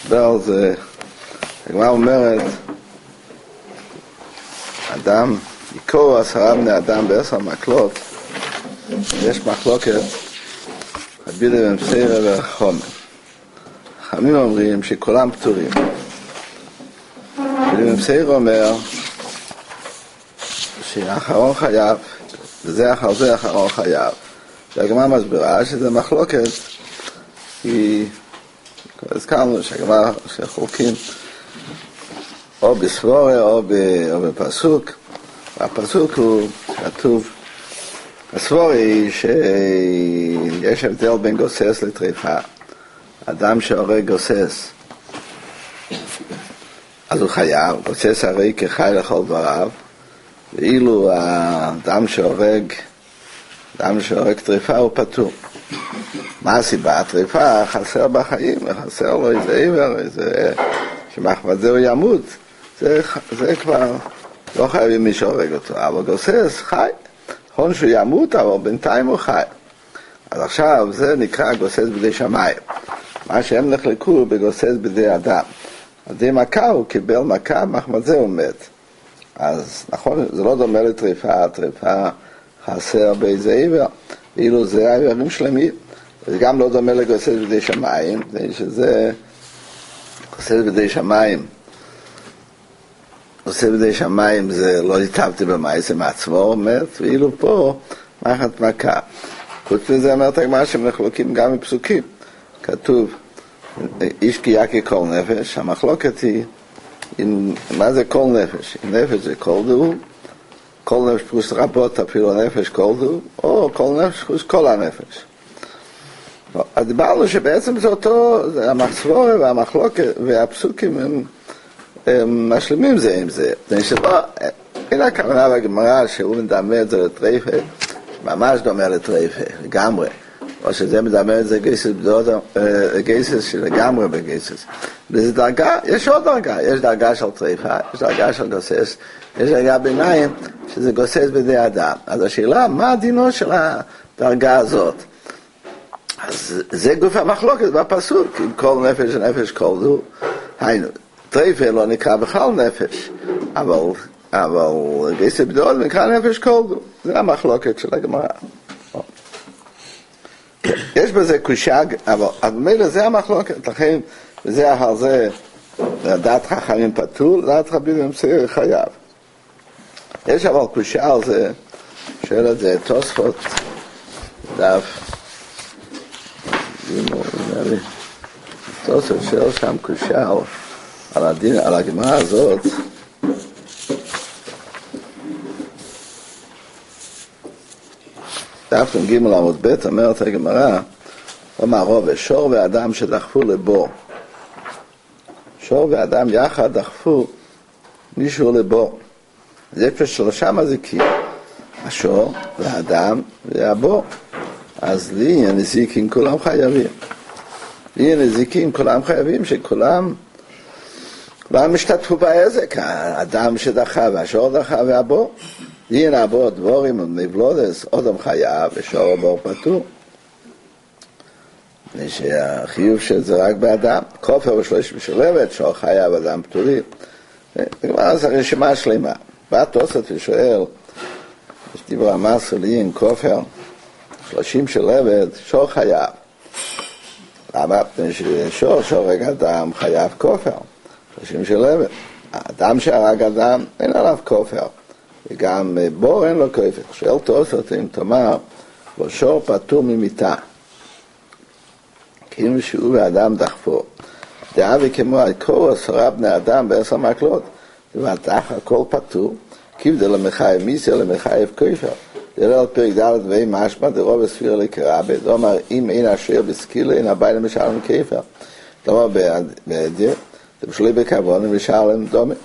על זה, הגמרא אומרת, אדם, יקור 10 בני אדם ב10 מקלות, יש מחלוקת, הבידה ומסיירה וחומר. חכמים אומרים שכולם פטורים. הבידה ומסיירה אומר, שהאחרון חייב, וזה אחר זה האחרון חייב. והגמרא מסבירה שזה מחלוקת, כי הזכרנו שהגמרא שחולקים או בסבורה או בפסוק. והפסוק הוא כתוב, הסבורה היא שיש הבדל בין גוסס לטריפה. אדם שהורג גוסס, אז הוא חייב, גוסס הרי כחי לכל דבריו, ואילו האדם שהורג טריפה הוא פטור. מה הסיבה? הטריפה חסר בחיים, חסר לו איזה עיוור, איזה שמחמד זהו ימות, זה כבר לא חייבים מי שהורג אותו, אבל גוסס חי, נכון שהוא ימות, אבל בינתיים הוא חי. אז עכשיו זה נקרא גוסס בידי שמיים. מה שהם נחלקו בגוסס בידי אדם. על ידי מכה הוא קיבל מכה, מחמד זהו מת. אז נכון, זה לא דומה לטריפה, הטריפה חסר באיזה עיוור, ואילו זה העיוורים שלמים. זה גם לא דומה לגוסס בידי שמיים, שזה גוסס בידי שמיים. גוסס בידי שמיים זה לא היטבתי במעשה מעצמו, מת, ואילו פה מחט מכה. חוץ מזה אומרת הגמרא שהם נחלוקים גם מפסוקים. כתוב, איש כי יקי כל נפש, המחלוקת היא, מה זה כל נפש? נפש זה כל דו, כל נפש פרוס רבות, אפילו נפש כל דו, או כל נפש פרוס כל הנפש. אז דיברנו שבעצם זה אותו, המחסבורה והמחלוקת והפסוקים הם משלימים זה עם זה. הנה הכוונה בגמרא שהוא מדמה את זה לטריפה, ממש דומה לטריפה, לגמרי. או שזה מדמה את זה גייסס שלגמרי בגייסס. וזה דרגה, יש עוד דרגה, יש דרגה של טריפה, יש דרגה של גוסס, יש דרגה ביניים שזה גוסס בידי אדם. אז השאלה, מה הדינו של הדרגה הזאת? אז זה גוף המחלוקת בפסוק, עם כל נפש ונפש כל דו. היינו, טריפה לא נקרא בכלל נפש, אבל גייסס בדוד נקרא נפש כל דו. זה המחלוקת של הגמרא. יש בזה קושג, אבל במילא זה המחלוקת, לכן וזה אחר זה דעת חכמים פטור, דעת רבים ומסיירה חייב. יש אבל קושע על זה, שואל את זה תוספות, דף, תוספות שואל שם קושע על הדין, על הגמרא הזאת, דף ג' עמוד ב' אומרת הגמרא, אומר רוב, שור ואדם שדחפו לבור. שור ואדם יחד דחפו מישהו לבור. זה יש 3 מזיקים, השור והאדם והבור. אז לי הנזיקים כולם חייבים. לי הנזיקים כולם חייבים שכולם משתתפו בעזק. האדם שדחה והשור דחה והבור. דין הבור דבורים ומבלודס, אודם חייב ושור בור פטור. שהחיוב של זה רק באדם, כופר ושלוש משולבת, שור חייב אדם פטורים. נגמר זה רשימה שלמה. בא תוספות ושואל, יש דיבר המסר לי עם כופר, 30 שלבת, שור חייב. למה? שור שהורג אדם חייב כופר, 30 שלבת. האדם שהרג אדם אין עליו כופר. וגם בור אין לו כופר. שואל תוספות אם תאמר, שור פטור ממיתה. כאילו שהוא ואדם דחפו. דאבי כמו הכל 10 בני אדם ב10 מקלות. ובטח הכל פטור. כבדה למחייב מיסר למחייב כופר. דראה על פרק ד' ואי משמע דרוב הספיר לקרבה. דאמר אם אין אשר בסקילה אין הבית למשלם כופר. דאמר בעדיה. דבשלי בכוון ומשלם דומה.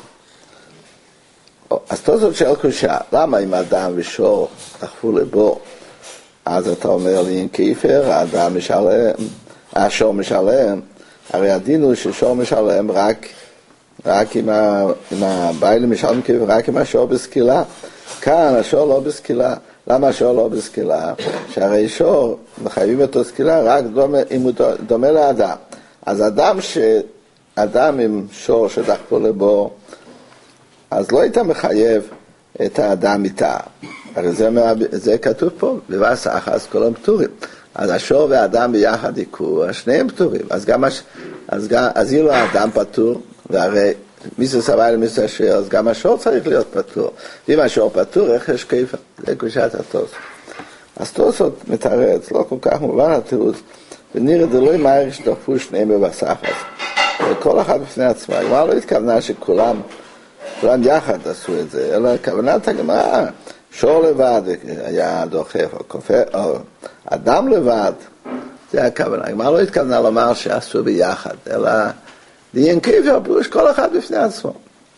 אז תוספות של קושה, למה אם אדם ושור דחפו לבור, אז אתה אומר לי עם כיפר, האדם משלם, השור משלם, הרי הדין הוא ששור משלם רק עם הבעל משלם כיפר, רק עם השור בסקילה. כאן השור לא בסקילה. למה השור לא בסקילה? שהרי שור מחייבים אותו סקילה רק אם הוא דומה לאדם. אז אדם אדם עם שור שדחפו לבור, אז לא היית מחייב את האדם איתה. הרי זה כתוב פה, בבשר אחת כולם פטורים. אז השור והאדם ביחד יקרו, שניהם פטורים. אז אילו האדם פטור, והרי מיסו סבל ומיסו אשר, אז גם השור צריך להיות פטור. ואם השור פטור, איך יש כיפה? זה קושת התוספות. אז תוספות מתרץ, לא כל כך מובן התירוץ, ונראה דלוי מהר שדחפו שניהם בבשר אחת. וכל אחד בפני עצמה. הגמרא לא התכוונה שכולם יחד עשו את זה, אלא כוונת הגמרא, שור לבד היה דוחף, או אדם לבד, זה הכוונה. הגמרא לא התכוונה לומר שעשו ביחד, אלא דיין כיפה, פירוש כל אחד בפני עצמו.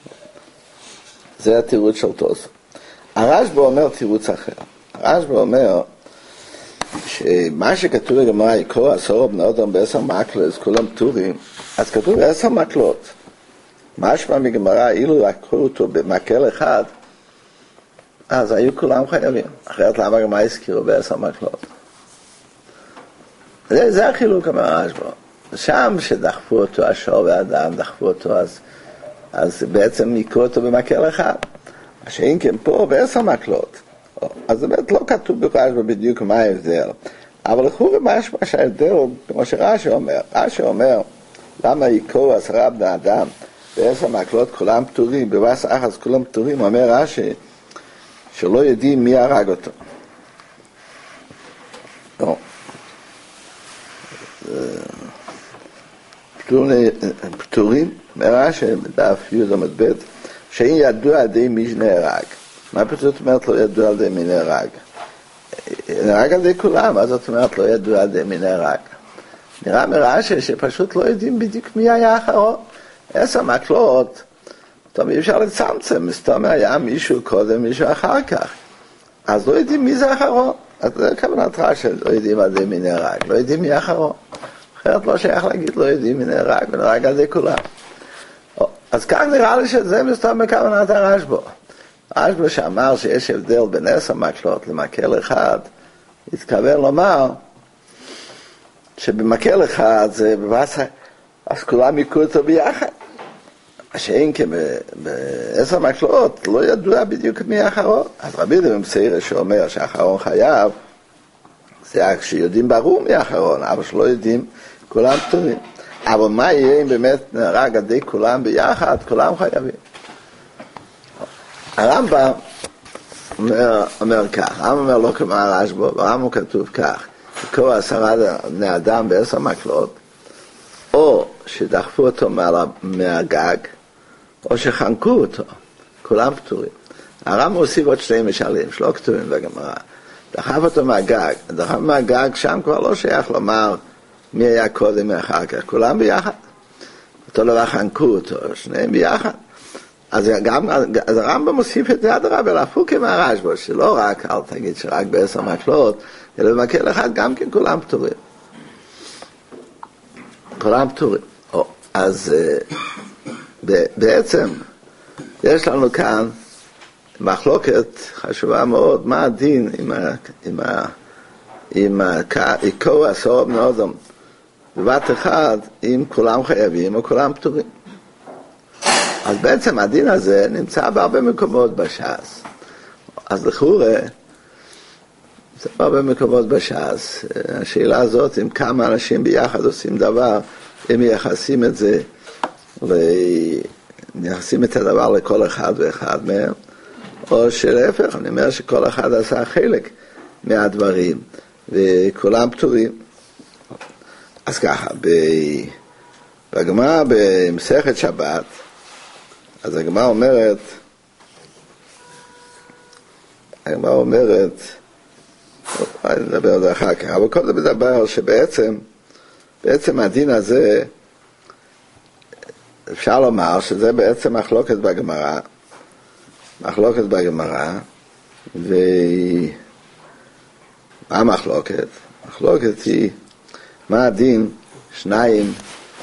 זה התירוץ של תוספות. הרשב"א אומר תירוץ אחר. הרשב"א אומר שמה שכתוב בגמרא, יקרא 10 בני אדם ב10 מקלות, כולם פטורים, אז כתוב 10 מקלות. משמע מגמרא, אילו לקחו אותו במקל אחד, אז היו כולם חייבים. אחרת למה הגמרא הזכירו ב10 מקלות? זה החילוק הרשב"א. שם שדחפו אותו, השור והאדם דחפו אותו, אז בעצם יקחו אותו במקל אחד. מה שאם כן פה ב10 מקלות. אז זה באמת לא כתוב ברשב"א בדיוק מה ההבדל. אבל לכאורה משמע שההבדל, כמו שרש"י אומר, רש"י אומר, למה יקחו 10 בני אדם ב10 מקלות כולם פטורים, בבשר אחת כולם פטורים, אומר רש"י, שלא יודעים מי הרג אותו. לא. פטורים, אומר רש"י, בדף י"ב, שאין ידוע על ידי מי שנהרג. מה פשוט אומרת לא ידוע על ידי מי נהרג? נהרג על ידי כולם, אז זאת אומרת לא ידוע על ידי מי נהרג. נראה מרש"י שפשוט לא יודעים בדיוק מי היה האחרון. 10 מקלות, טוב, אי אפשר לצמצם, מסתום היה מישהו קודם, מישהו אחר כך. אז לא יודעים מי זה האחרון. אז זה כוונת רש"י, לא יודעים על ידי מי נהרג, לא יודעים מי האחרון. אחרת לא שייך להגיד לא יודעים מי נהרג, ונהרג על ידי כולם. אז כך נראה לי שזה מסתום בכוונת הרשב"א. הרשב"א שאמר שיש הבדל בין 10 מקלות למקל אחד, התכוון לומר שבמקל אחד זה בבשר, אז כולם יקרו אותו ביחד. שאין ב10 מקלות לא ידוע בדיוק מי האחרון. אז רבי דוד מסיירא שאומר שהאחרון חייב, זה כשיודעים ברור מי האחרון, אבל שלא יודעים, כולם פטורים. אבל מה יהיה אם באמת נהרג על ידי כולם ביחד, כולם חייבים. הרמב"ם אומר כך, הרמב"ם אומר לא כמו הרשב"א, ברמב"ם כתוב כך, יקחו 10 בני אדם ב10 מקלות, או שדחפו אותו מהגג, או שחנקו אותו, כולם פטורים. הרמב"ם הוסיף עוד 2 משלים, שלא כתובים בגמרא. דחף אותו מהגג, שם כבר לא שייך לומר מי היה קודם מאחר כך, כולם ביחד. אותו דבר חנקו אותו, שניהם ביחד. אז הרמב"ם מוסיף את זה אדרבה, להפוך מהרשב"א, שלא רק, אל תגיד שרק ב10 מקלות, אלא במקל אחד גם כן כולם פטורים. כולם פטורים. אז בעצם יש לנו כאן מחלוקת חשובה מאוד, מה הדין עם יקחו 10 בני אדם בבת אחד, אם כולם חייבים או כולם פטורים. אז בעצם הדין הזה נמצא בהרבה מקומות בש"ס. אז לכאורה, זה בהרבה מקומות בש"ס. השאלה הזאת, אם כמה אנשים ביחד עושים דבר, הם מייחסים את זה, מייחסים את הדבר לכל אחד ואחד מהם, או שלהפך, אני אומר שכל אחד עשה חלק מהדברים, וכולם פטורים. אז ככה, בגמרא במסכת שבת, אז הגמרא אומרת, אני נדבר על זה אחר כך, אבל קודם מדבר שבעצם הדין הזה, אפשר לומר שזה בעצם מחלוקת בגמרא, ומה המחלוקת? המחלוקת היא, מה הדין? שניים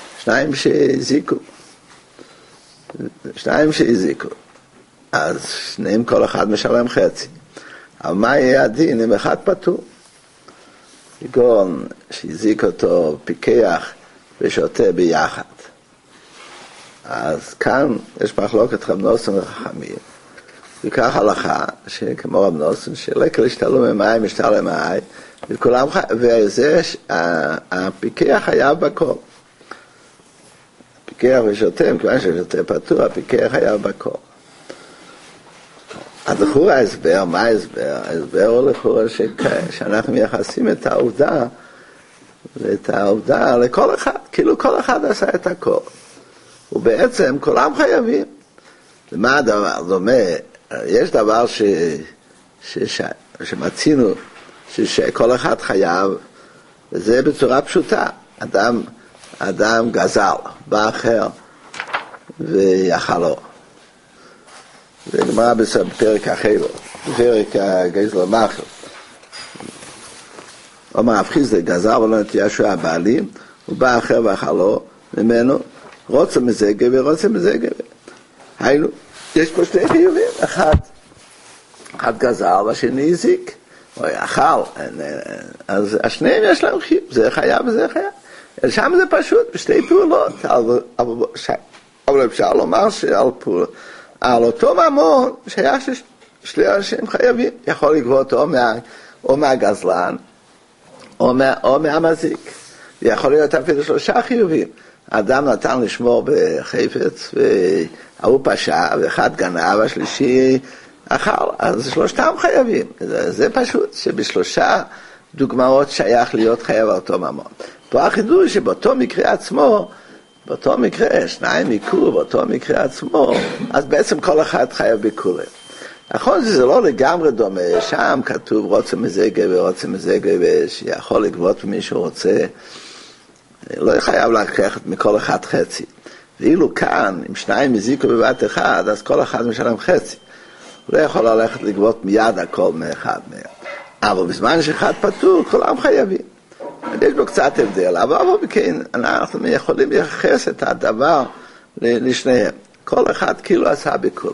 שהזיקו, אז שניהם כל אחד משלם חצי. אבל מה יהיה הדין אם אחד פטור? כגון שהזיק אותו פיקח ושותה ביחד. אז כאן יש מחלוקת רב נוסון וחכמים. וכך הלכה, שכמו רב נוסון, שלקל השתלו ממים, השתלו ממים, וכולם, וזה הפיקח חייב בכל. הפיקח ושותה, כיוון ששותה פתוח, הפיקח חייב בכל. אז לכאורה ההסבר, מה ההסבר? ההסבר הוא לכאורה שאנחנו מייחסים את העובדה, ואת העובדה לכל אחד, כאילו כל אחד עשה את הכל. ובעצם כולם חייבים. ומה הדבר? דומה, יש דבר שמצינו, שכל אחד חייב, וזה בצורה פשוטה. אדם גזל, בא אחר, ויחלו. ונאמר בפרק החילו, בפרק הגזל המחל. אומר אף חיסדא גזל ולא נטייה שהוא הבעלים, הוא בא אחר ואכלו ממנו, רוצה מזה גבר, רוצה מזה גבר. היינו, יש פה שני חיובים, אחד גזל והשני הזיק, או אכל, אז השניהם יש להם חיוב, זה חייב וזה חייב. שם זה פשוט, בשתי פעולות, אבל אפשר לומר על אותו ממון שהיה ששני אנשים חייבים, יכול לגבות או מהגזלן, או מהמזיק. יכול להיות אפילו 3 חיובים. האדם נתן לשמור בחפץ, והוא פשע, ואחד גנב, השלישי אכל, אז 3 חייבים. זה פשוט, שב3 דוגמאות שייך להיות חייב על אותו ממון. פה החידוש שבאותו מקרה עצמו, באותו מקרה, 2 עיקור, באותו מקרה עצמו, אז בעצם כל אחד חייב ביקורים. נכון שזה לא לגמרי דומה, שם כתוב רוצה מזה גבר, רוצה מזה גבר, שיכול לגבות מי שהוא רוצה, לא חייב לקחת מכל אחד חצי. ואילו כאן, אם 2 הזיקו בבת אחד, אז כל אחד משלם חצי. הוא לא יכול ללכת לגבות מיד הכל מאחד מהם. אבל בזמן שאחד פטור, כולם חייבים. יש בו קצת הבדל, אבל בכן אנחנו יכולים לייחס את הדבר לשניהם. כל אחד כאילו עשה ביקורים.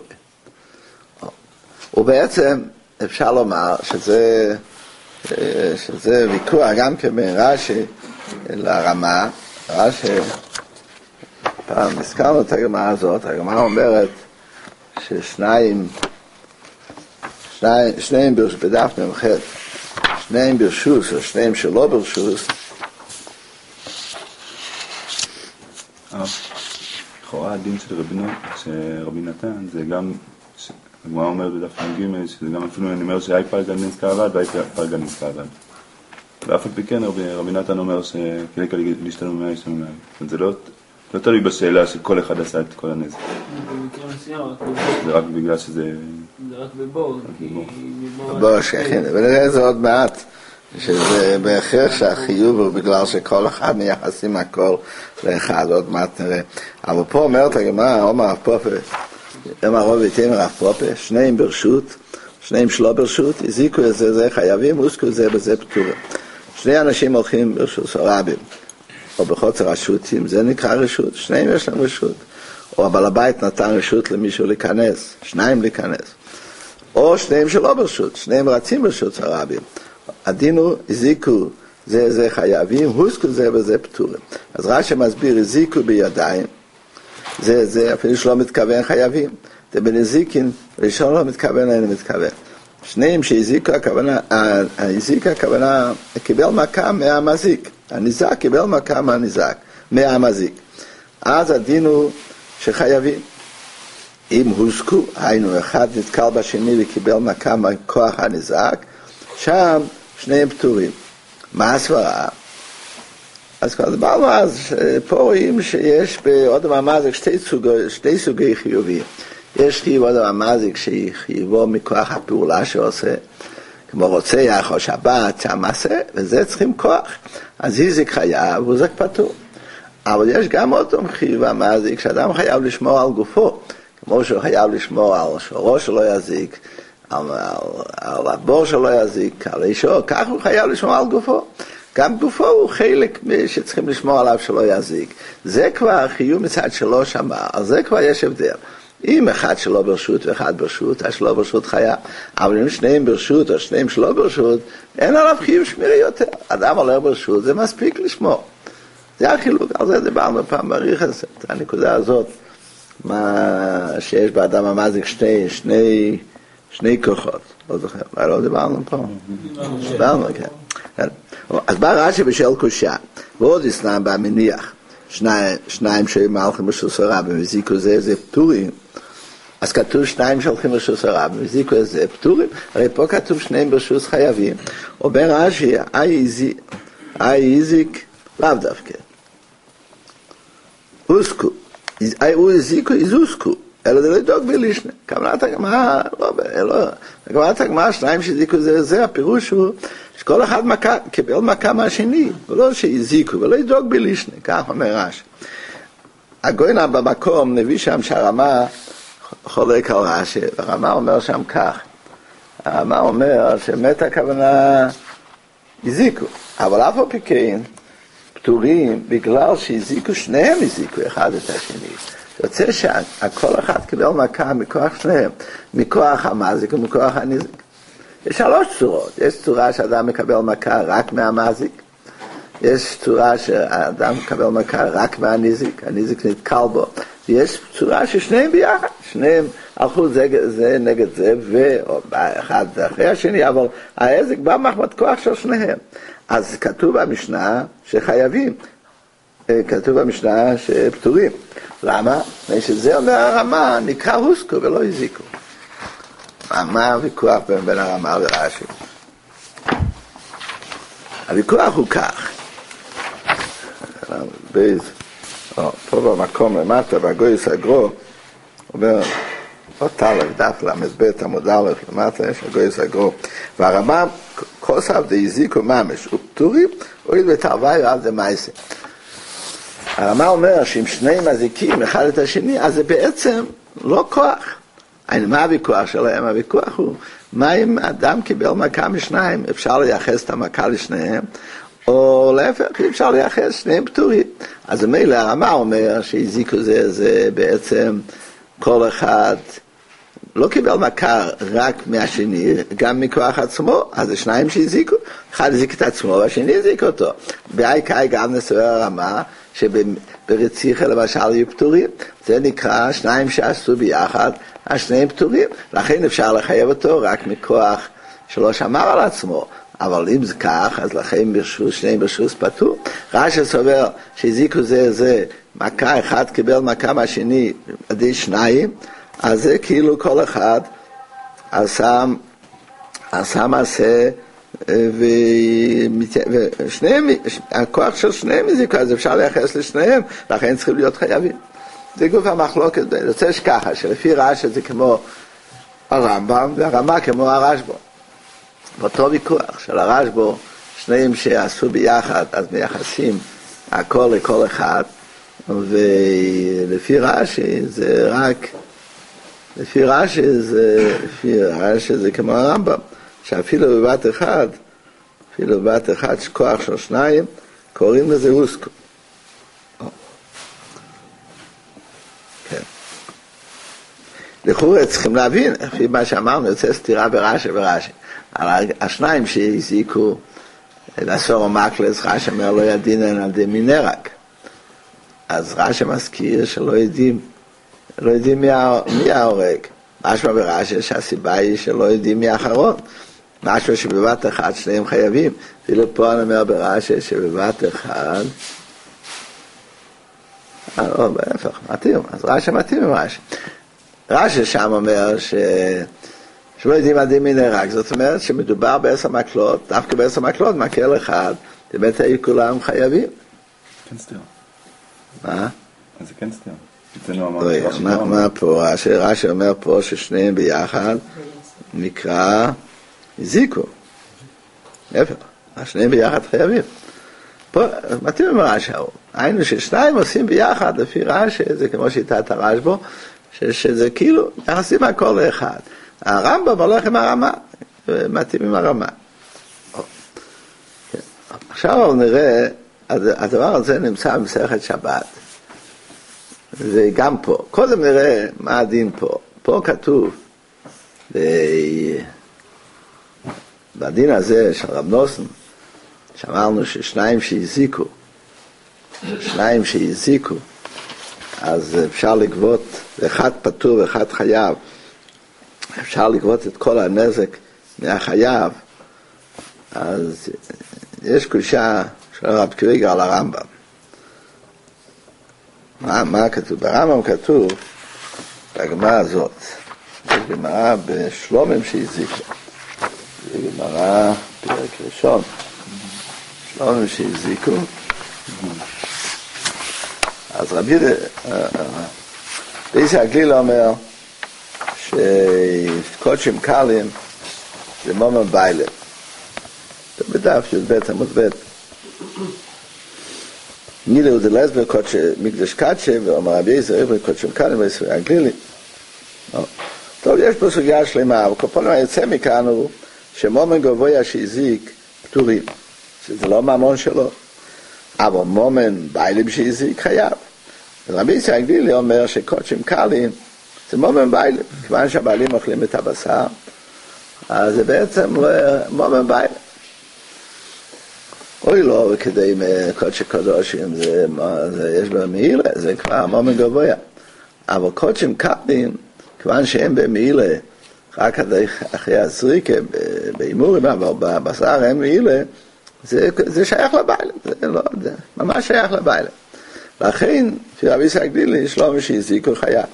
ובעצם אפשר לומר שזה ויכוח גם כבין רש"י לרמה, רש"י, פעם הזכרנו את הגמרא הזאת, הגמרא אומרת ששניהם בדף מ"ח, שניהם ברשוס או שניהם שלא ברשוס. לכאורה הדין של רבי נתן זה גם, הגמרא אומרת בדף מ"ג, שזה גם אפילו אני אומר שהי פלגה נזכר עבד והי פלגה נזכר עבד. ואף על פי כן רבי נתן אומר שכלקל להשתלם מאה ישתלם מאה. זה לא תלוי בשאלה שכל אחד עשה את כל הנזק. במקרה מסוים, זה רק בגלל שזה... זה רק בבור, כי בבור שכן, ונראה זה עוד מעט, שזה בהכרח שהחיוב הוא בגלל שכל אחד מייחסים הכל לאחד, עוד מעט נראה. אבל פה אומרת הגמרא, אומר רב פופה, אמר רב יתימר רב פופה, 2 ברשות, 2 שלא ברשות, הזיקו את זה חייבים, הוסקו את זה בזה פטורים. 2 אנשים הולכים ברשות, או רבים, או בחוצר רשותים, זה נקרא רשות, 2 יש להם רשות. או הבעל הבית נתן רשות למישהו להיכנס, 2 להיכנס. או 2 שלא ברשות, 2 רצים ברשות הרבים. הדין הוא, הזיקו זה חייבים, הוסקו זה וזה פטורים. אז רש"י מסביר, הזיקו בידיים, זה אפילו שלא מתכוון חייבים. זה בנזיקין, ראשון לא מתכוון, אין מתכוון. 2 שהזיקו, הכוונה, קיבל מכה מהמזיק. הניזק קיבל מכה מהמזיק. אז הדין הוא שחייבים. אם הוסקו, היינו אחד נתקל בשני וקיבל מכה מכוח הניזק, שם 2 פטורים. מה הסברה? אז כבר דיברנו אז, פה רואים שיש בעוד המזיק 2 סוגי חיובים. יש חיוב עוד המזיק שהיא חיובו מכוח הפעולה שעושה, כמו רוצח או שבת, שהמעשה, וזה צריכים כוח. אז הזיק חייב, הוא זק פטור. אבל יש גם עוד חיוב המזיק, שאדם חייב לשמור על גופו, כמו שהוא חייב לשמור על שורו שלא יזיק, על הבור שלא יזיק, על אישו, כך הוא חייב לשמור על גופו. גם גופו הוא חלק שצריכים לשמור עליו שלא יזיק. זה כבר חיוב מצד שלא שמע, אז זה כבר יש הבדל. אם אחד שלא ברשות ואחד ברשות, השלא ברשות חייב. אבל אם 2 ברשות או 2 שלא ברשות, אין עליו חיוב שמירי יותר. אדם עולה ברשות, זה מספיק לשמור. זה החילוק, על זה דיברנו פעם בריחס, את הנקודה הזאת שיש באדם המזיק שני כוחות, לא זוכר, לא דיברנו פה? דיברנו, כן. אז בא רש"י בשל קושייה, ועוד אסלאם במניח, שניים שמהלכים ברשות הרבים, וזיקו זה פטורים, אז כתוב שניים שהולכים ברשות הרבים, וזיקו זה פטורים, הרי פה כתוב שניהם ברשות חייבים, אומר רש"י, אי הזיק לאו דווקא, הוסקו, הוא הזיקו איזוסקו, אלא זה לדאוג בלישנה. כוונת הגמרא, כוונת הגמרא, שניים שהזיקו זה, הפירוש הוא שכל אחד קיבל מכה מהשני, ולא שהזיקו, ולא לדאוג בלישנה, כך אומר רש"י. הגויין במקום מביא שם שהרמה חולק על רש"י, והרמה אומר שם כך, הרמה אומר שמת הכוונה הזיקו, אבל אף על פי כן פטורים בגלל שהזיקו, שניהם הזיקו אחד את השני. יוצא שכל אחד קיבל מכה מכוח שניהם, מכוח המזיק ומכוח הנזיק. יש שלוש צורות, יש צורה שאדם מקבל מכה רק מהמזיק, יש צורה שאדם מקבל מכה רק מהנזיק, הנזיק נתקל בו, ויש צורה ששניהם ביחד, שניהם הלכו זה נגד זה, ואחד אחרי השני, אבל העזק בא מחמת כוח של שניהם. אז כתוב במשנה שחייבים, כתוב במשנה שפטורים. למה? שזה אומר הרמה, נקרא הוסקו ולא הזיקו. מה הוויכוח בין הרמה ורש"י? הוויכוח הוא כך. פה במקום למטה, בגויס הגרו, אומר, תלך, דף למ"ב עמוד א' למטה, יש הגויס הגרו. והרמה, כוסף דהזיקו ממש, ופטורים, הוריד ותרוויו על דמייסה. הרמה אומר שאם שניהם מזיקים אחד את השני, אז זה בעצם לא כוח. מה הוויכוח שלהם? הוויכוח הוא, מה אם אדם קיבל מכה משניים, אפשר לייחס את המכה לשניהם, או להפך, אפשר לייחס שניהם פטורים. אז מילא הרמה אומר שהזיקו זה בעצם כל אחד לא קיבל מכה רק מהשני, גם מכוח עצמו, אז זה שניים שהזיקו, אחד הזיק את עצמו והשני הזיק אותו. בעיקר גם נסובר הרמה, שברציחה למשל יהיו פטורים, זה נקרא שניים שעשו ביחד, השניהם פטורים, לכן אפשר לחייב אותו רק מכוח שלא שמר על עצמו, אבל אם זה כך, אז לכן שניהם ברשות פטור. רש"י סובר שהזיקו זה, מכה אחד קיבל מכה מהשני, עדי שניים, אז זה כאילו כל אחד עשה מעשה, ושניהם, הכוח של שניהם הזיקו, אז אפשר לייחס לשניהם, לכן צריכים להיות חייבים. זה גוף המחלוקת, זה יוצא שככה, שלפי רש"י זה כמו הרמב"ם, והרמה כמו הרשב"א. באותו ויכוח של הרשב"א, שניהם שעשו ביחד, אז מייחסים הכל לכל אחד, ולפי רש"י זה רק, לפי רש"י זה כמו הרמב"ם, שאפילו בבת אחד, כוח של שניים, קוראים לזה הוסקו. כן. לכאורה צריכים להבין, לפי מה שאמרנו, יוצא סתירה ברש"י. השניים שהזיקו לעשור מקלס, רש"י אומר לא ידינן על די מנרק. אז רש"י מזכיר שלא יודעים מי ההורג. משמע ברש"י שהסיבה היא שלא יודעים מי האחרון. משהו שבבת אחד שניהם חייבים. אפילו פה אני אומר ברש"י שבבת אחד, בהפך, מתאים. אז רש"י מתאים עם רש"י. רש"י שם אומר שלא יודעים עד מי נהרג. זאת אומרת שמדובר בעשר מקלות, דווקא בעשר מקלות, מקל אחד, באמת היו כולם חייבים. כן סתירה. מה? אז זה כן סתירה. מה פה? רש"י אומר פה ששניהם ביחד נקרא הזיקו. להפך, השניהם ביחד חייבים. פה מתאים עם רש"י. היינו ששניים עושים ביחד, לפי רש"י, זה כמו שיטת הרשב"א, שזה כאילו יחסים הכל לאחד. הרמב"ם הולך עם הרמה, מתאים עם הרמה. עכשיו נראה, הדבר הזה נמצא במסכת שבת. וגם פה. קודם נראה מה הדין פה. פה כתוב, בדין הזה של רב נוסן, שאמרנו ששניים שהזיקו, אז אפשר לגבות ואחד פטור ואחד חייב, אפשר לגבות את כל הנזק מהחייב, אז יש קושה של הרב קוויגר על הרמב"ם. מה כתוב? ברמב"ם כתוב, בגמרא הזאת, בגמרא בשלומים שהזיקו, בגמרא פרק ראשון, שלומים שהזיקו, אז רבי הגליל אומר שקודשים קלים זה מומר ביילה. זה בדף י"ב עמוד ב'. נילאו דלסבר קודש מקדש קדשה, ואומר רבי יזר עברי קודשים קלים וישראל הגלילי. טוב, יש פה סוגיה שלמה, אבל כל פעם היוצא מכאן הוא שמומר גבוה שהזיק פטורים, שזה לא ממון שלו, אבל מומן ביילים שהזיק חייב. רבי יזר הגלילי אומר שקודשים קלים זה מומן ביילים, כיוון שהבעלים אוכלים את הבשר, אז זה בעצם מומן ביילים. אוי לא, כדי קודשי קודשים, יש במעילה, זה כבר מומן גבוה. אבל קודשים קלים, כיוון שהם במעילה, רק אחרי הזריקה, באימורים, אבל בבשר הם מעילה, זה שייך לביילים, זה ממש שייך לביילים. לכן, רבי יצחק הגלילי, שלום שהזיקו חייב.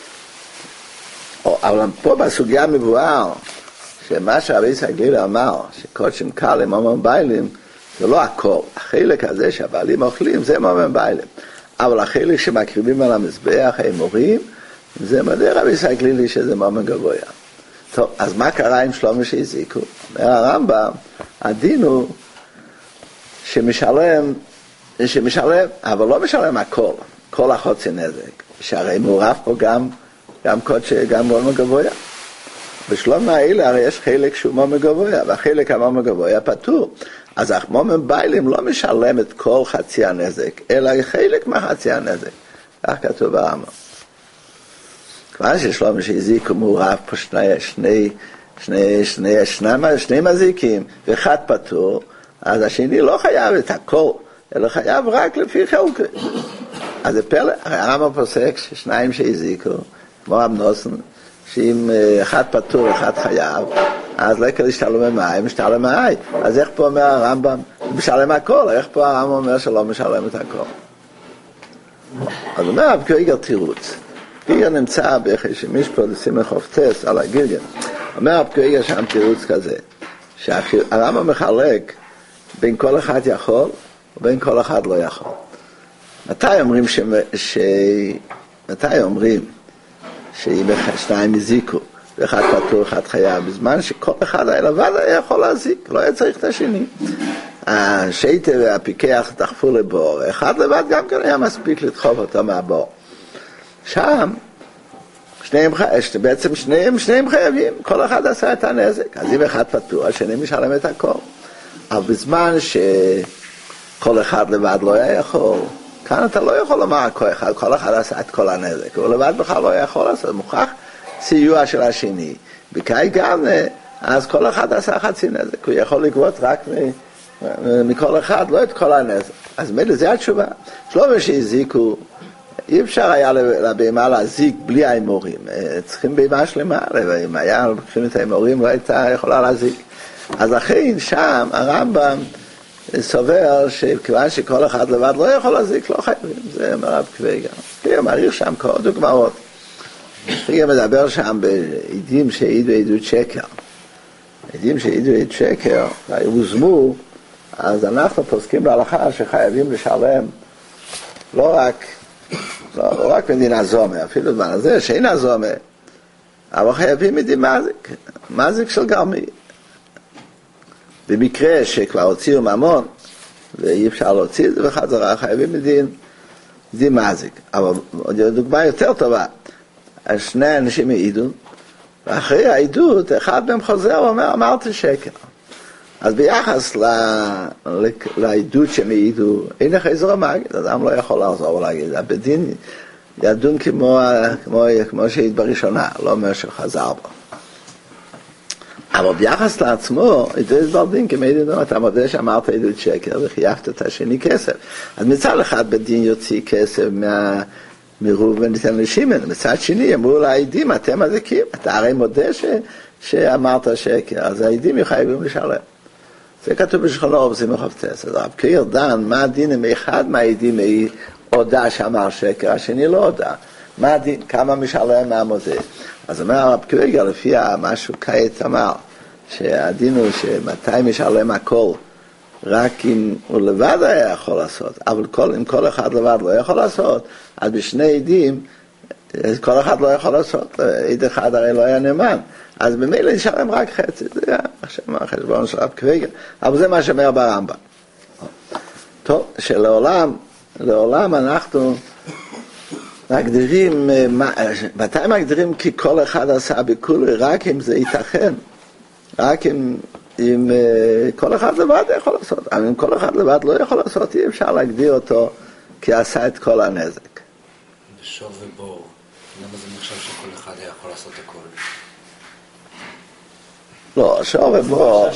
אבל פה בסוגיה מבואר, שמה שרבי יצחק הגלילי אמר, שקודשים קלים מומן ביילים, זה לא הכל. החלק הזה שהבעלים אוכלים, זה מומן ביילים. אבל החלק שמקריבים על המזבח, האמורים, זה מדע רבי יצחק הגלילי שזה מומן גבוה. טוב, אז מה קרה עם שלמה שהזיקו? אומר הרמב"ם, הדין הוא שמשלם, אבל לא משלם הכל, כל החוצי נזק, שהרי מעורב פה גם קודשי, גם מומן גבוה. בשלום האלה הרי יש חלק שהוא מומן גבוה, והחלק המומן גבוה פטור. אז המומן ביילים לא משלם את כל חצי הנזק, אלא חלק מחצי הנזק. כך כתוב ברמב"ם. כיוון ששלמה שהזיקו מעורב פה שני מזיקים, ואחד פטור, אז השני לא חייב את הכל, אלא חייב רק לפי חלקו. אז זה פלא, הרמב"ם פוסק ששניים שהזיקו, כמו רב נוסן, שאם אחד פטור, אחד חייב, אז לא יקרה להשתלם ממים, משתלם מים. אז איך פה אומר הרמב"ם? משלם הכל, איך פה הרמב"ם אומר שלא משלם את הכל? אז אומר רב קוויגר תירוץ. קוויגר נמצא בחשמישפוט לסימן חופטס על הגילגל. אומר רב קוויגר שם תירוץ כזה, שהרמב"ם מחלק בין כל אחד יכול ובין כל אחד לא יכול. מתי אומרים שאם שניים הזיקו ואחד פטור, אחד חייב, בזמן שכל אחד היה לבד היה יכול להזיק, לא היה צריך את השני. השייטה והפיקח דחפו לבור, אחד לבד גם כן היה מספיק לדחוף אותו מהבור. שם, בעצם שניהם חייבים, כל אחד עשה את הנזק. אז אם אחד פטור, השני משלם את הכל. אבל בזמן שכל אחד לבד לא היה יכול, כאן אתה לא יכול לומר כל אחד עשה את כל הנזק, הוא לבד בכלל לא יכול לעשות, מוכרח סיוע של השני. בקאי גם, אז כל אחד עשה חצי נזק, הוא יכול לגבות רק מכל אחד, לא את כל הנזק. אז מילא זה התשובה. שלמה שהזיקו, אי אפשר היה לבהמה להזיק בלי האמורים, צריכים בהמה שלמה, אם היה לוקחים את האמורים לא הייתה יכולה להזיק. אז לכן שם הרמב"ם סובר שכיוון שכל אחד לבד לא יכול להזיק, לא חייבים, זה מרב קוויגר. קוויגר מעריך שם כל דוגמאות. קוויגר מדבר שם בעדים שהעידו עדות שקר. עדים שהעידו עדות שקר, הוזמו, אז אנחנו פוסקים להלכה שחייבים לשלם לא רק מדינה זומה, אפילו בזמן הזה שאינה זומה, אבל חייבים מדין מזיק של גרמי. במקרה שכבר הוציאו ממון, ואי אפשר להוציא את זה בחזרה, חייבים מדין מזיק. אבל דוגמה יותר טובה, שני אנשים העידו, ואחרי העדות, אחד מהם חוזר ואומר, אמרתי שקר. אז ביחס לעדות שהם העידו, אין לך איזו מגיד, אדם לא יכול לחזור ולהגיד, הבדין ידון כמו שהעיד בראשונה, לא אומר שחזר בו. אבל ביחס לעצמו, זה הסבר דין, כי מעידנו, אתה מודה שאמרת עדות שקר וחייבת את השני כסף. אז מצד אחד בדין יוציא כסף מראובן ניתן לשמעון. מצד שני, אמרו לעדים, אתם הזקים, אתה הרי מודה שאמרת שקר, אז העדים חייבים לשלם. זה כתוב בשולחן ערוך בסימן חפץ. אז הרב קריר דן, מה הדין אם אחד מהעדים הודה שאמר שקר, השני לא הודה? מה הדין? כמה משלם מהמודה? אז אומר הרב קריר, לפי מה שהוא כעת אמר, שהדין הוא שמתי משלם הכל, רק אם הוא לבד היה יכול לעשות, אבל אם כל אחד לבד לא יכול לעשות, אז בשני עדים, כל אחד לא יכול לעשות, עד אחד הרי לא היה נאמן, אז במילא נשלם רק חצי, זה היה החשבון של רב קריגר, אבל זה מה שאומר ברמב"ם. טוב, שלעולם אנחנו מגדירים, מתי מגדירים כי כל אחד עשה ביקולי, רק אם זה ייתכן, רק אם כל אחד לבד יכול לעשות, אבל אם כל אחד לבד לא יכול לעשות, אי אפשר להגדיר אותו כי עשה את כל הנזק. בשור ובור, למה זה נחשב שכל אחד יכול לעשות הכל? לא, שור ובור...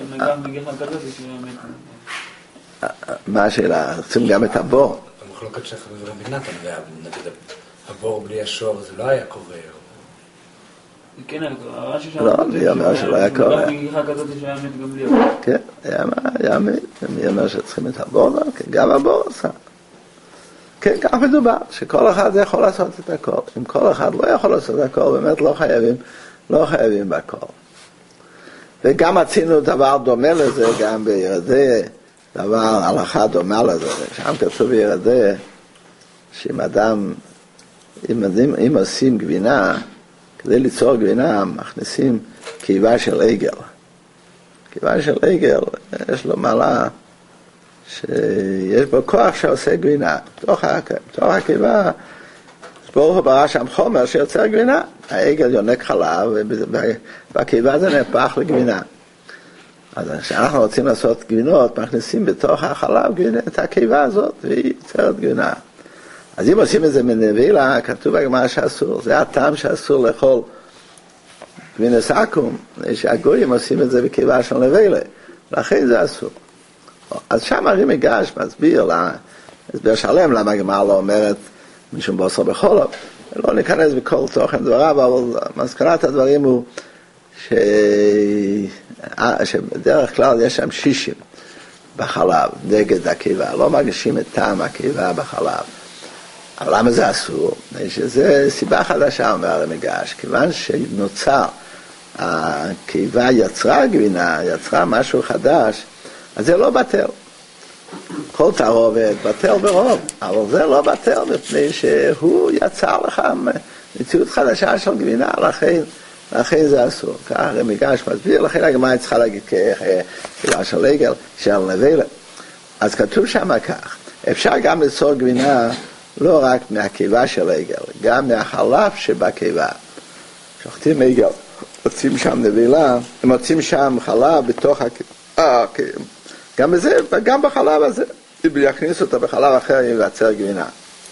מה השאלה? רוצים גם את הבור? המחלוקת שלך ברבי נתן, נגיד הבור בלי השור זה לא היה קורה. כן, לא, מי אומר שלא היה קורה. כן, היה מי אומר שצריכים את הבור, גם הבור עשה. כן, כך מדובר, שכל אחד יכול לעשות את הכל. אם כל אחד לא יכול לעשות את הכל, באמת לא חייבים בכל. וגם עשינו דבר דומה לזה, גם בירדי, דבר הלכה דומה לזה. שם כתוב בירדי, שאם אדם, אם עושים גבינה, כדי ליצור גבינה, מכניסים קיבה של עגל. קיבה של עגל, יש לו מעלה, שיש בו כוח שעושה גבינה. בתוך הקיבה, ברוך הוא ברא שם חומר שיוצר גבינה. העגל יונק חלב, ובקיבה זה נהפך לגבינה. אז כשאנחנו רוצים לעשות גבינות, מכניסים בתוך החלב את הקיבה הזאת, והיא יוצרת גבינה. אז אם עושים את זה מנבילה, כתוב בגמרא שאסור. זה הטעם שאסור לאכול גבינס עקום, שהגויים עושים את זה בקיבה של נבילה. לכן זה אסור. אז שם הרי מגש מסביר שלם למה הגמרא לא אומרת משום בשר בחולוב. לא ניכנס בכל תוכן דבריו, אבל מסקנת הדברים הוא שבדרך כלל יש שם 60 בחלב נגד הקיבה. לא מרגישים את טעם הקיבה בחלב. אבל למה זה אסור? שזה סיבה חדשה, אומר המגש, כיוון שנוצר, הקיבה יצרה גבינה, יצרה משהו חדש, אז זה לא בטל. כל תערובת בטל ברוב, אבל זה לא בטל, מפני שהוא יצר לך מציאות חדשה של גבינה, לכן זה אסור. כך המגש מסביר, לכן הגמרא צריכה להגיד קיבה של עגל, של נבלה. אז כתוב שם כך, אפשר גם ליצור גבינה, לא רק מהקיבה של עגל, גם מהחלב שבקיבה. שוחטים עגל, מוצאים שם נבילה, מוצאים שם חלב בתוך הקיבה. גם בזה, גם בחלב הזה, אם יכניס אותו בחלב אחר, ייווצר גבינה.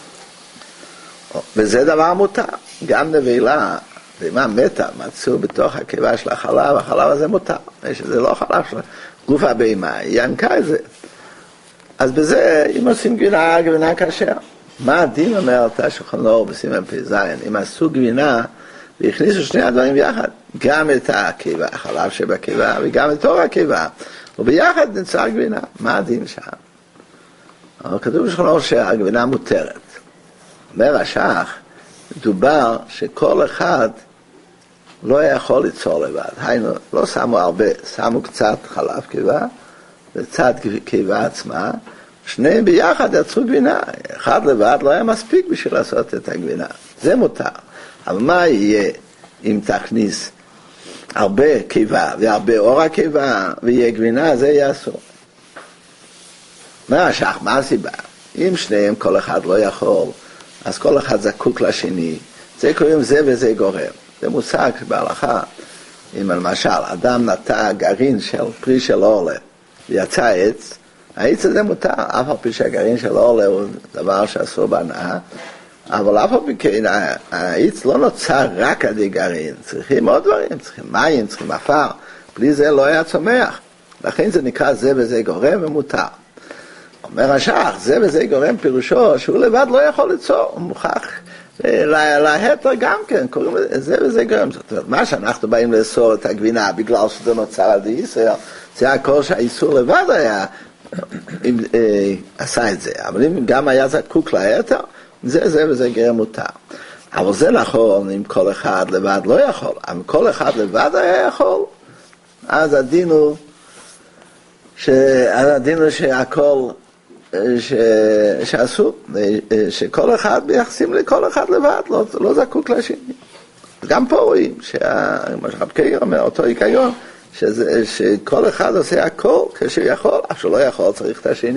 וזה דבר מותר. גם נבילה, בהמה מתה, מצאו בתוך הקיבה של החלב, החלב הזה מותר. זה לא חלב של גוף הבהמה, היא ינקה את זה. אז בזה, אם עושים גבינה כשר. מה הדין אומר אותה שולחן ערוך בסימן פ"ז? אם עשו גבינה והכניסו שני הדברים יחד, גם את הקיבה, החלב שבקיבה, וגם את אור הקיבה, וביחד נצא גבינה. מה הדין שם? אבל כתוב בשולחן ערוך שהגבינה מותרת. אומר השח, דובר שכל אחד לא יכול ליצור לבד. היינו, לא שמו הרבה, שמו קצת חלב קיבה, וקצת קיבה עצמה, שניהם ביחד יצרו גבינה. אחד לבד לא היה מספיק בשביל לעשות את הגבינה. זה מותר. אבל מה יהיה אם תכניס הרבה קיבה והרבה אור הקיבה ויהיה גבינה? זה יהיה אסור. מה השח? מה הסיבה? אם שניהם כל אחד לא יכול, אז כל אחד זקוק לשני. זה קוראים זה וזה גורם. זה מושג בהלכה. אם למשל אדם נטע גרעין של פרי של אורלה ויצא עץ, העץ הזה מותר, אף על פי שהגרעין של אורלה הוא דבר שאסור בהנאה, אבל אף על פי כן, העץ לא נוצר רק על ידי גרעין, צריכים עוד דברים, צריכים מים, צריכים עפר, בלי זה לא היה צומח, לכן זה נקרא זה וזה גורם ומותר. אומר השח, זה וזה גורם פירושו שהוא לבד לא יכול ליצור, הוא מוכרח להיתר גם כן, קוראים לזה וזה גורם. זאת אומרת, מה שאנחנו באים לאסור את הגבינה בגלל שזה נוצר על די ישראל, זה הכל שהאיסור לבד היה, עשה את זה. אבל אם גם היה זקוק להיתר, זה וזה גורם מותר. אבל זה נכון אם כל אחד לבד לא יכול. אבל אם כל אחד לבד היה יכול, אז הדין הוא שהכל שאסור, שכל אחד מייחסים לכל אחד לבד, לא זקוק לשני. גם פה רואים, מה שרב קאיר אומר, אותו היגיון, שכל אחד עושה הכל כשהוא יכול, אף שלא יכול צריך את השני.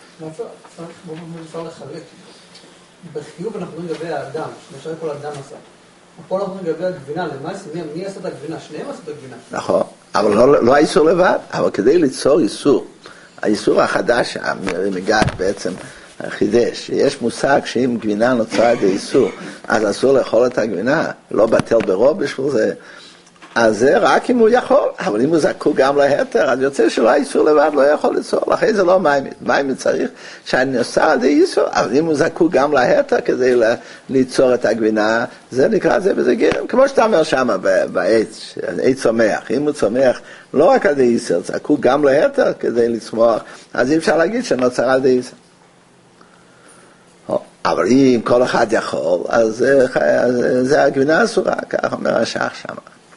אפשר לחלק. בחיוב אנחנו מדברים לגבי האדם, שמשאר כל האדם עשה. פה אנחנו מדברים לגבי הגבינה, למעשה, מי עשה את הגבינה? שניהם עשו את הגבינה. נכון, אבל לא האיסור לבד, אבל כדי ליצור איסור, האיסור החדש, המגש בעצם חידש, שיש מושג שאם גבינה נוצרה את האיסור, אז אסור לאכול את הגבינה, לא בטל ברוב בשביל זה, אז זה רק אם הוא יכול, אבל אם הוא זקוק גם להיתר, אז יוצא שלא האיסור לבד לא יכול ליצור, לכן זה לא מים צריך שנוצר את האיסור, אבל אם הוא זקוק גם להיתר כדי ליצור את הגבינה, זה נקרא זה וזה גרם, כמו שאתה אומר שם בעץ, עץ צומח, אם הוא צומח לא רק על האיסור, זקוק גם להיתר כדי לצמוח, אז אי אפשר להגיד שנוצר על האיסור. אבל אם כל אחד יכול, אז זה הגבינה אסורה, כך אומר השח שם.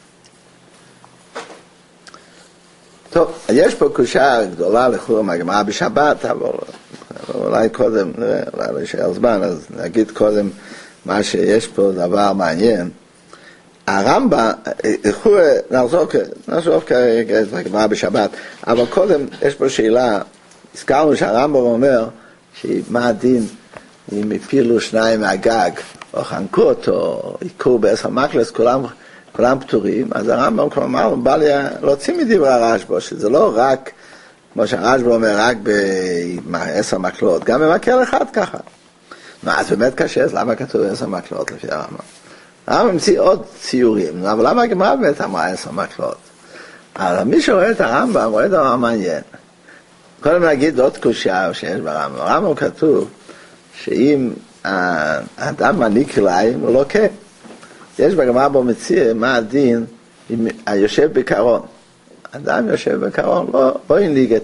טוב, יש פה קושה גדולה לחורם הגמרא בשבת, אבל אולי קודם, אולי להישאר זמן, אז נגיד קודם מה שיש פה דבר מעניין. הרמב"ם, נחזור כרגע את הגמרא בשבת, אבל קודם יש פה שאלה, הזכרנו שהרמב"ם אומר שמה הדין אם הפילו שניים מהגג, או חנקו אותו, או עיקרו ב10 מקלס, כולם פטורים, אז הרמב"ם כבר אמר, בא לי להוציא מדברי הרשב"א, שזה לא רק, כמו שהרשב"א אומר, רק ב10 מקלות, גם במקל אחד ככה. אז באמת קשה, אז למה כתוב 10 מקלות לפי הרמב"ם? הרמב"ם המציא עוד ציורים, אבל למה הגמרא באמת אמרה 10 מקלות? אבל מי שרואה את הרמב"ם, רואה דבר מעניין. קודם נגיד עוד קושיה שיש ברמב"ם. הרמב"ם כתוב שאם האדם מעניק כליים, הוא לא כן. יש בגמרא בו מציע מה הדין אם היושב בקרון. אדם יושב בקרון, לא הנהיג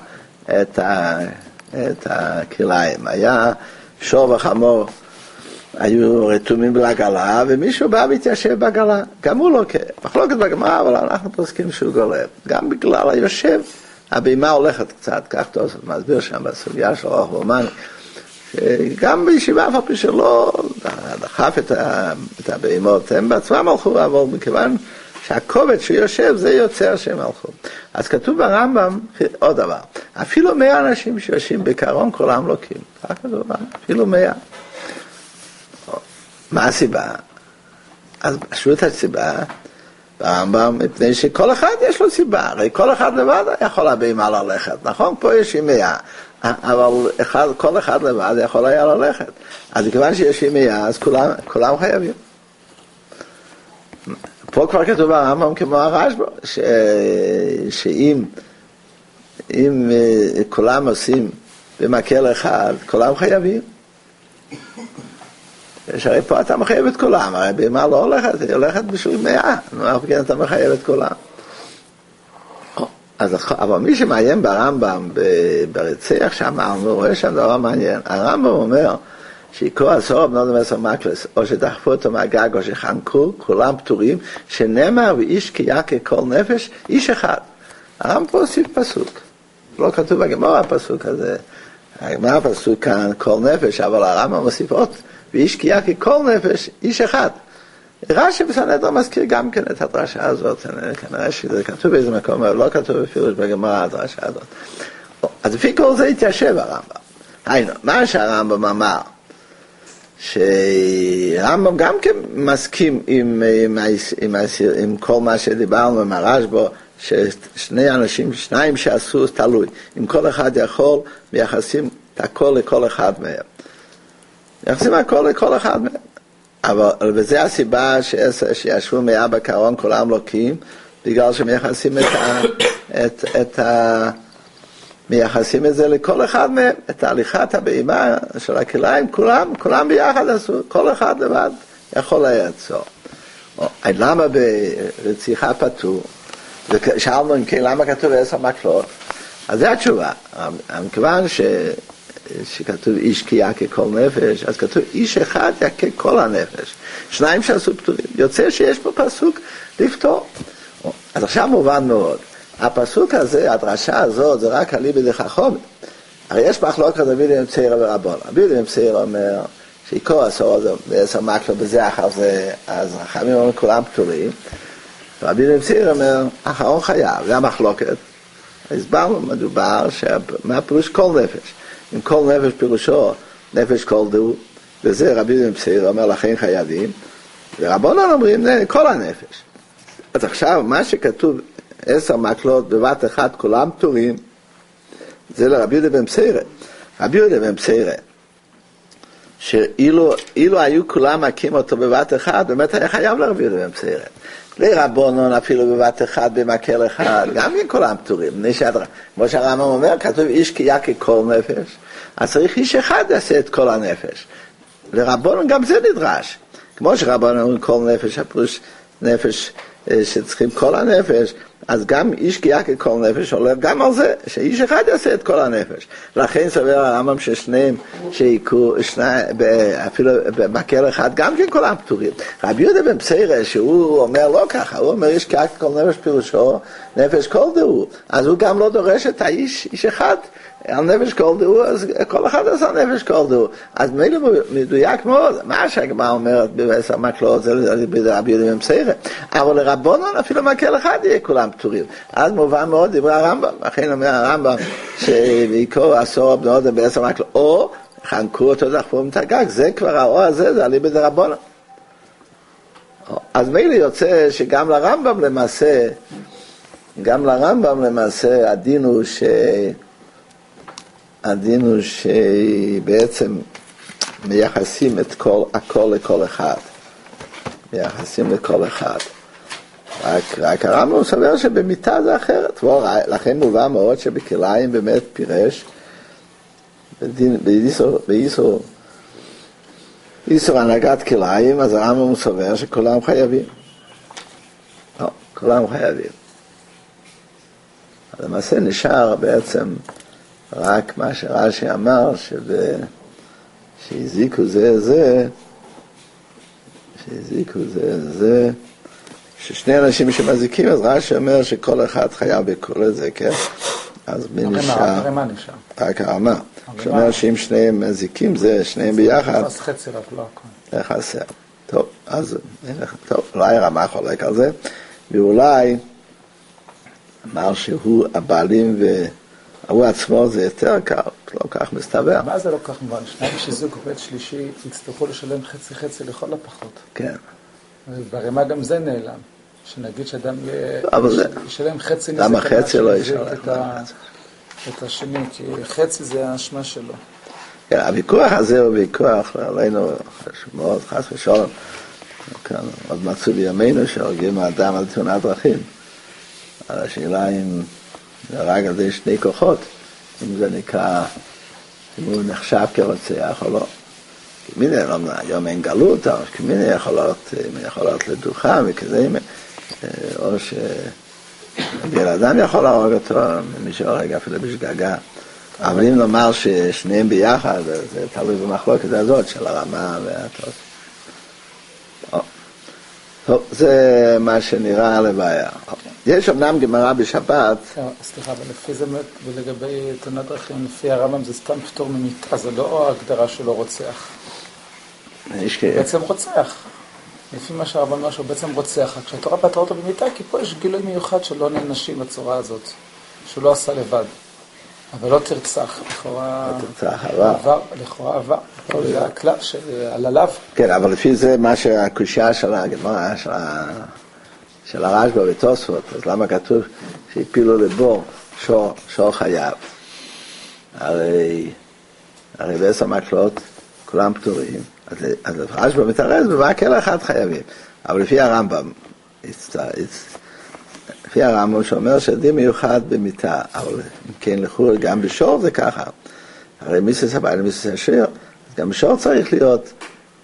את הכליים. היה שור וחמור, היו רתומים לעגלה, ומישהו בא והתיישב בעגלה. גם הוא לא כן. מחלוקת בגמרא, אבל אנחנו פוסקים שהוא גולב. גם בגלל היושב, הבהמה הולכת קצת, כך תוספות מסביר שם בסוגיה של אורח ואומני. גם בישיבה אף פי שלא דחף את הבהמות, הם בעצמם הלכו, אבל מכיוון שהכובד שיושב זה יוצר שהם הלכו. אז כתוב ברמב"ם עוד דבר, אפילו 100 אנשים שיושבים בקרון כולם לוקים, אפילו 100. מה הסיבה? אז פשוט הסיבה ברמב"ם, מפני שכל אחד יש לו סיבה, הרי כל אחד לבד יכול הבהמה ללכת, נכון? פה יש 100. אבל כל אחד לבד יכול היה ללכת. אז כיוון שיש 100, אז כולם חייבים. פה כבר כתוב ברמב"ם כמו הרשב"א, שאם כולם עושים במקל אחד, כולם חייבים. שהרי פה אתה מחייב את כולם, הרי בהמה לא הולכת, היא הולכת בשביל 100, כן אתה מחייב את כולם. אבל מי שמעיין ברמב"ם ברציח שם, הוא רואה שם דבר מעניין. הרמב"ם אומר שיקרו עשור בנות 10 מקלס, או שדחפו אותו מהגג, או שחנקו, כולם פטורים, שנאמר ואיש קייק כל נפש, איש אחד. הרמב"ם פה הוסיף פסוק. לא כתוב בגמרא הפסוק הזה. הגמרא הפסוק כאן כל נפש, אבל הרמב"ם הוסיף עוד, ואיש קייק כל נפש, איש אחד. רש"י בסנהדרין מזכיר גם כן את הדרשה הזאת, כנראה שזה כתוב באיזה מקום, אבל לא כתוב בפירוש בגמרא הדרשה הזאת. אז לפי כל זה התיישב הרמב"ם. היינו, מה שהרמב"ם אמר, שרמב"ם גם כן מסכים עם כל מה שדיברנו עם הרשב"א, ששני אנשים, שניים שעשו, תלוי. אם כל אחד יכול, מייחסים את הכל לכל אחד מהם. מייחסים הכל לכל אחד מהם. וזה הסיבה שישבו 100 בקרון כולם לוקים, בגלל שמייחסים מייחסים את זה לכל אחד מהם, את הליכת הבהמה של הכליים, כולם ביחד עשו, כל אחד לבד יכול לעצור. למה ברציחה פטור? ושאלנו אם כן, למה כתוב 10 מקלות? אז זו התשובה. מכיוון שכתוב איש כי יכה כל נפש, אז כתוב איש אחד יכה כל הנפש. 2 שעשו פטורים. יוצא שיש פה פסוק לפתור. אז עכשיו מובן מאוד. הפסוק הזה, הדרשה הזאת, זה רק אליבא דחכמים. הרי יש מחלוקת רבי יהודה בן פסירא ורבנן. רבי יהודה בן פסירא אומר שעיקר אסור ב10 מקלות בזה אחר זה, אז חכמים אומרים כולם פטורים. רבי יהודה בן פסירא אומר, אחרון חייב, זה המחלוקת. הסברנו, מדובר, מה פירוש כל נפש? אם כל נפש פירושו נפש כל דהו, וזה רבי יהודה בן פסירא אומר לכן חייבים, ורבנן אומרים כל הנפש. אז עכשיו מה שכתוב 10 מקלות בבת אחת כולם פטורים, זה לרבי יהודה בן פסירא. רבי יהודה בן פסירא, שאילו היו כולם מכים אותו בבת אחת, באמת היה חייב לרבי יהודה בן פסירא. לרבנן אפילו בבת אחת במקל אחד, גם אם כולם פטורים. כמו שהרמב"ם אומר, כתוב איש כי יכה כל נפש, אז צריך איש אחד יעשה את כל הנפש. לרבנן גם זה נדרש. כמו שרבנן אומרים כל נפש, הפירוש נפש שצריכים כל הנפש, אז גם איש כי יכה כל נפש הולך גם על זה, שאיש אחד יעשה את כל הנפש. לכן סבר הרמב"ם ששניהם שיקו, אפילו במקל אחד, גם כן כולם פטורים. רבי יהודה בן פסירא, שהוא אומר לא ככה, הוא אומר איש כי יכה כל נפש פירושו נפש כל דהו, אז הוא גם לא דורש את האיש, איש אחד, על נפש כל דהו, אז כל אחד עשה נפש כל דהו. אז מילה מדויק מאוד, מה שהגמרא אומרת ב10 מקלות, זה רבי יהודה בן פסירא. אבל לרבנן אפילו מקל אחד יהיה כולם פטורים. אז מובן מאוד דברי הרמב"ם, לכן אומר הרמב"ם שבעיקר אסור בנות ב10 מקלות, או חנקו אותו דחפו את הגג, זה כבר האור הזה, זה אליבא דרבנן. אז מילה יוצא שגם לרמב"ם למעשה הדין הוא שבעצם מייחסים את הכל לכל אחד. מייחסים לכל אחד. רק הרמב"ם סובר שבמיתה זה אחרת. לכן מובן מאוד שבכליים באמת פירש באיסור הנהגת כליים, אז הרמב"ם סובר שכולם חייבים. כולם חייבים. למעשה נשאר בעצם רק מה שרש"י אמר, שהזיקו זה, ששני אנשים שמזיקים, אז רש"י אומר שכל אחד חייב בכל זה, כן? אז מי נשאר? רק הרמה. שאומר שאם שניהם מזיקים, זה שניהם ביחד. אז חצי רק, לא הכל. חסר. טוב, אז, אולי הרמה חולק על זה, ואולי אמר שהוא הבעלים הוא עצמו זה יותר קל, לא כך מסתבר. מה זה לא כך מובן? שניים שזוג בית שלישי יצטרכו לשלם חצי לכל הפחות. כן. ברמה גם זה נעלם. שנגיד שאדם ישלם חצי נזק. למה חצי לא ישלם? את השני, כי חצי זה האשמה שלו. כן, הוויכוח הזה הוא ויכוח, עלינו מאוד חס ושלום. עוד מצאו בימינו שהורגים האדם על תאונת דרכים. על השאלה אם הרג על זה שני כוחות, אם זה נקרא, אם הוא נחשב כרוצח או לא. כמיני, היום אין גלות, אבל כמיני יכולות לדוחה וכזה, או שבן אדם יכול להרוג אותו, מי שהורג אפילו בשגגה. אבל אם נאמר ששניהם ביחד, זה תלוי במחלוקת הזאת של הרמה והתוס. טוב, זה מה שנראה לבעיה. יש אמנם גמרא בשבת. סליחה, אבל לפי זה, ולגבי תאונת דרכים, לפי הרמב"ם זה סתם פטור ממיתה, זה לא ההגדרה שלו רוצח. בעצם רוצח. לפי מה שהרמב"ם אומר שהוא בעצם רוצח. כשהתורה פטרה אותו במיתה, כי פה יש גילוי מיוחד שלא נענשים בצורה הזאת, שהוא לא עשה לבד. אבל לא תרצח, לכאורה עבר. זה הכלל על עליו. כן, אבל לפי זה מה שהקושיה של הגמרא, של הרשב"א ותוספות, אז למה כתוב שהפילו לבור שור חייב? הרי ב10 מקלות כולם פטורים, אז הרשב"א מתארז במקל אחד חייבים. אבל לפי הרמב"ם, לפי הרמב"ם שאומר שדין מיוחד במיטה, אבל אם כן לכאורה גם בשור זה ככה. הרי מיסס הבעל מיסס השיר, אז גם בשור צריך להיות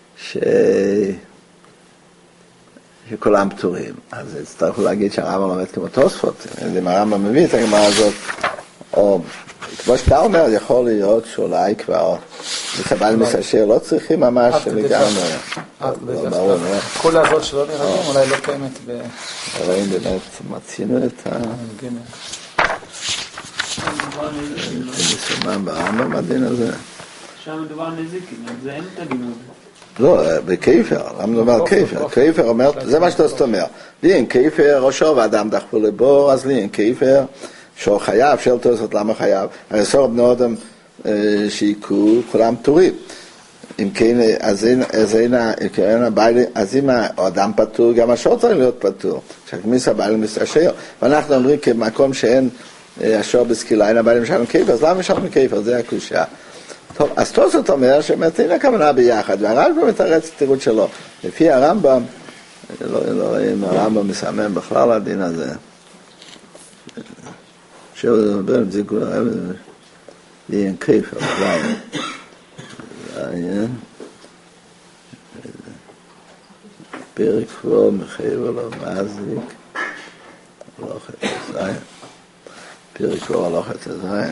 שכולם פטורים. אז יצטרכו להגיד שהרמב"ם לומד כמו תוספות, אם הרמב"ם מביא את הגמרא הזאת, או כמו שאתה אומר, יכול להיות שאולי כבר מסבל מסשר, לא צריכים ממש לגמרי. כל הזאת שלא נראים, אולי לא קיימת הרי באמת מצינו את מסומן ברמב"ם הדין הזה. שם מדובר על נזיקים, זה אין את הדין הזה. לא, בכיפר, למה מדובר על כיפר? כיפר אומר, זה מה שאתה אומר. לי אין כיפר, ראשו ואדם דחפו לבור, אז לי אין כיפר. שור חייב, שאל תוספות למה חייב, הרי סור בני אדם שיקו, כולם פטורים. אם כן, אז אם האדם פטור, גם השור צריך להיות פטור. כשכמיס הבעל מסתשר. ואנחנו אומרים כמקום שאין השור בסקילה, אין הבעלים שלנו כיפר, אז למה שלנו כיפר? זה הקושיה. טוב, אז תוספות אומר שמתאים הכוונה ביחד, והרמב"ם מתרץ את התירוץ שלו. לפי הרמב"ם, לא רואים, הרמב"ם מסמם בכלל הדין הזה. שהוא מדבר עם זה כולה, לי אין כיפר, פרק כבר מחייב עליו מזיק, הלוכת הזין, פרק כבר הלוכת הזין.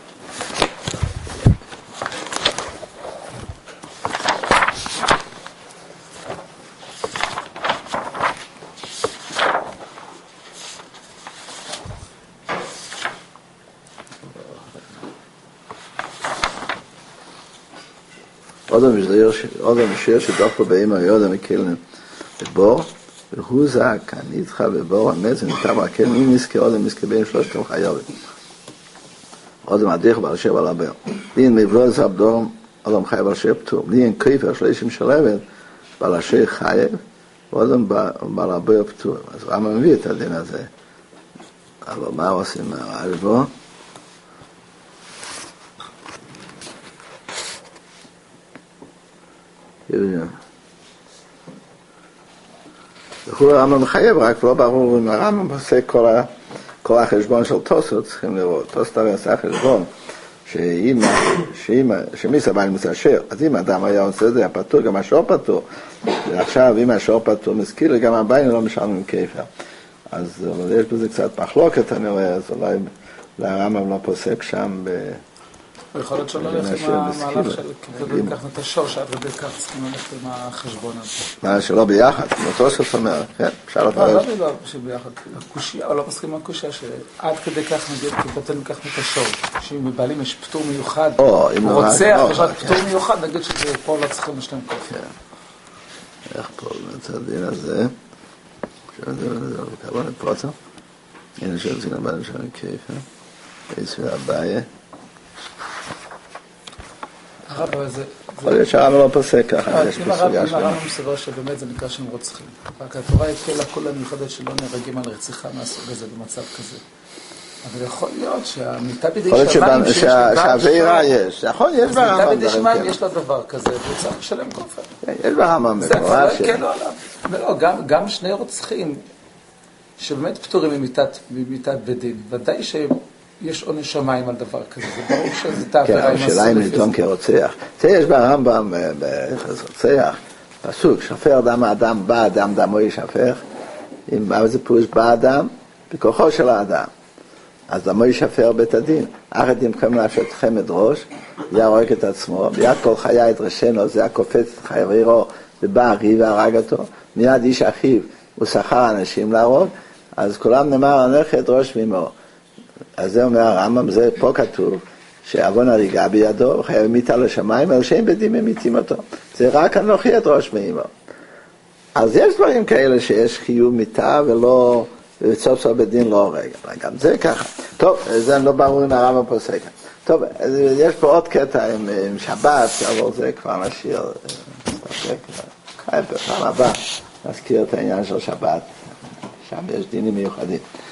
אודם משיר שדוח באמא יודם מקלם בבור, והוא זעק, אני איתך בבור המת, זה ניתן בהקל, מי נזכה אודם נזכה בין שלושת חייבים. אודם עדיך בעל שיר בעל הבר. לי אין מבלו זה הבדור, אודם חייב בעל שיר פטור. לי אין כיפר שלישים שלבת, בעל השיר חייב, ואודם בעל הבר פטור. אז רמב"ם מביא את הדין הזה. אבל מה עושים מהרעל בו? וכולי הרמב"ם מחייב, רק לא ברור אם הרמב"ם עושה כל החשבון של תוספות, צריכים לראות. תוספות הרי עושה חשבון, שמי סבל מסשר, אז אם אדם היה עושה את זה, היה פטור, גם השור פטור. ועכשיו, אם השור פטור מסכיל, גם הבאים לא משלמים עם כיפר. אז יש בזה קצת מחלוקת, אני רואה, אז אולי הרמב"ם לא פוסק שם יכול להיות שלא הולך עם המהלך של כדי לקחת את השור, שעד כדי כך צריכים ללכת עם החשבון הזה. מה, שלא ביחד, כמו תוספות אומר, כן, אפשר לפרש. לא שביחד, הקושיה, או לא מסכים עם הקושיה, שעד כדי כך נגיד, כבטל לקחת את השור, שאם בבעלים יש פטור מיוחד, הוא רוצח, יש רק פטור מיוחד, נגיד שפה לא צריכים לשלם כופר. איך פה, את הדין הזה, כמה נפוצה, הנה שעושים הבעלים שלנו כיפה, ויספיר הבעיה, יכול להיות שהרמב"ם לא פוסק ככה, יש פה סוגיה שלמה. אם הרמב"ם מסבר שבאמת זה נקרא שהם רוצחים. רק התורה התחילה כל המיוחדת שלא נהרגים על רציחה מהסוג הזה במצב כזה. אבל יכול להיות שהמיטה בידי שמיים שיש שהעבירה יש. נכון, יש ברמב"ם. מיטה בידי שמיים יש לה דבר כזה, והוא צריך לשלם כופר. יש ברמב"ם. זה כבר כן או עליו. גם שני רוצחים שבאמת פטורים ממיטת בדין. ודאי יש עונש שמיים על דבר כזה, זה ברור שזה תעבירה עם הסוף. השאלה אם נידון כרוצח. יש ברמב"ם רוצח, פסוק, שפר דם האדם, בא אדם דמו ישפך, אבל זה פירוש בא אדם, בכוחו של האדם. אז דמו ישפר בית הדין. אחת ימכם להפשטכם את ראש, זה הרוג את עצמו, מיד כל חיה את ראשנו, זה הקופץ את חברו, ובא אחיו והרג אותו, מיד איש אחיו, הוא שכר אנשים להרוג, אז כולם נאמר, הנכד ראש מאמו. אז זה אומר הרמב"ם, זה פה כתוב, שעוון הריגה בידו, וחייב מיתה לשמיים, אבל שאין בדין ממיתים אותו. זה רק אנוכי את ראש מאמו. אז יש דברים כאלה שיש חיוב מיתה, ולא, וסוף סוף בדין לא הורג. אבל גם זה ככה. טוב, זה לא ברור אם הרמב"ם פוסק. טוב, יש פה עוד קטע עם שבת, אבל זה כבר נשאיר, בפעם הבאה נזכיר את העניין של שבת. שם יש דינים מיוחדים.